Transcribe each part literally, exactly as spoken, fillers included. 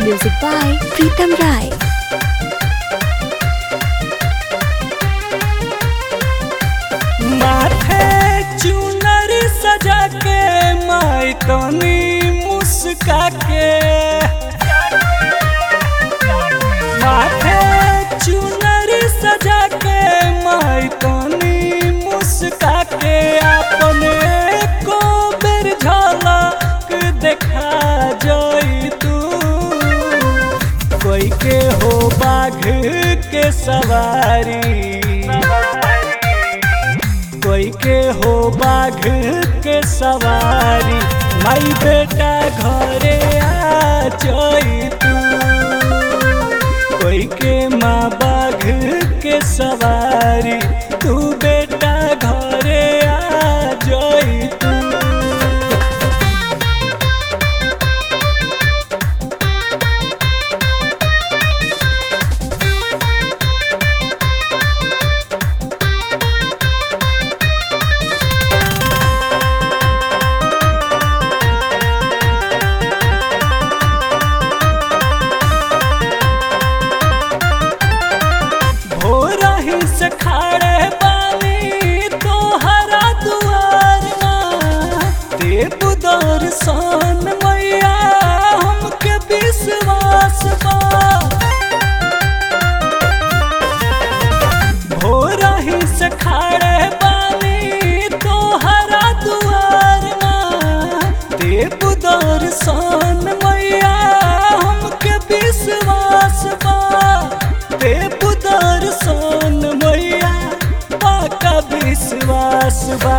Music by Pritam Rai. माथे चुनरी सजा के माई तनी मुस्का के माथे चुनरी सजा के माई तनी मुस्का के अपने को बेर झलक देखा जाई तू कोई के हो बाघ के सवारी कोई के हो बाघ के सवारी माई बेटा घरे आ जाई तू कोई के माँ बाघ के सवारी तू बेटा घरे आ जाई तू। से खड़े बानी तोहरा दुआर देव दर्शन मैया हमके विश्वास बा भोरा ही से खड़े बानी तोहरा दुआर देव दर्शन मैया हमके विश्वास बा देव दर्शन मैया पाका विश्वास बा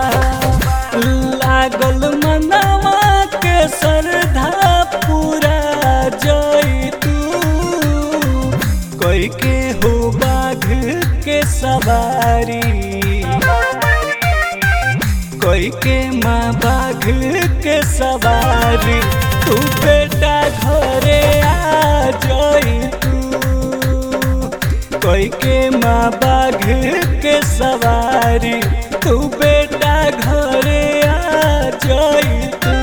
लागल मनवा के श्रद्धा पूरा जाई तू कोई के हो बाघ के सवारी कोई के माँ बाघ के सवारी तू बेटा घरे आ जाई कोई के माँ बाघ के सवारी तू बेटा घरे आ जाई तू।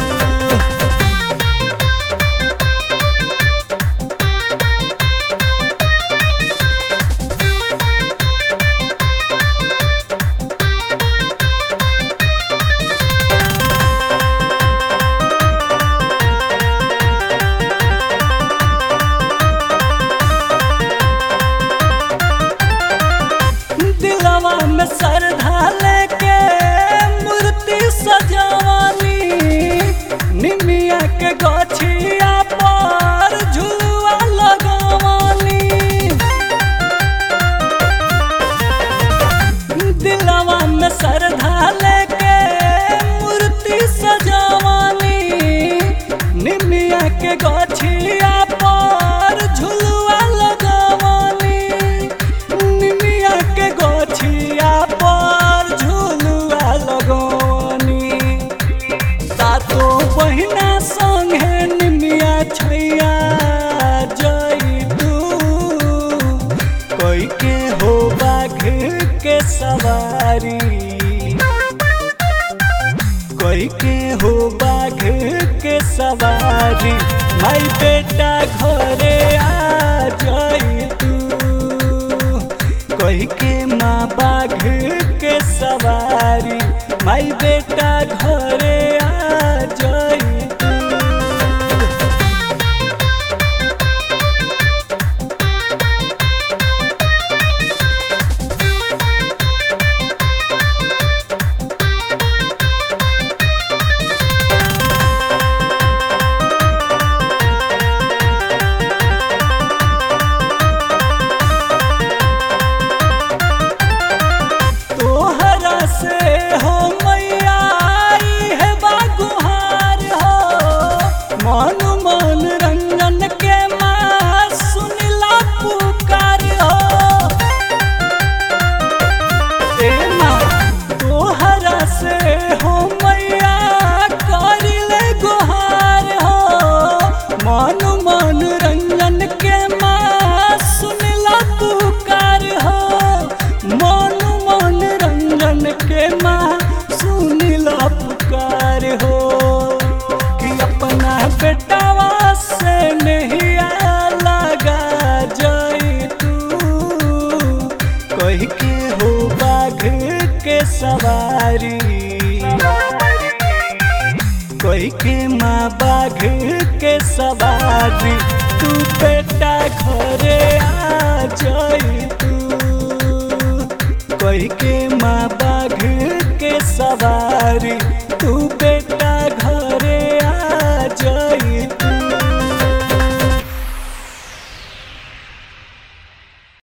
में श्रद्धा लेके मूर्ति सजावानी निमिया के गछिया पर झुलुआ लगावानी दिलवा में श्रद्धा लेके मूर्ति सजावानी निमिया के गछिया पर झुलुआ लगावानी निमिया के गछिया पर झुलुआ लगवानी तातो बहिना संगे निमिया छैया जाई तू कोई के हो बाघ के सवारी कोई के हो बाघ के सवारी माई बेटा घरे आ जाई तू कोई के माँ बाघ के सवारी माई बेटा घरे आ जाई तू। से हो मैया आई है बा के सवारी कोई के माँ बाघ के सवारी तू बेटा घरे आ जाई तू कोई के माँ बाघ के सवारी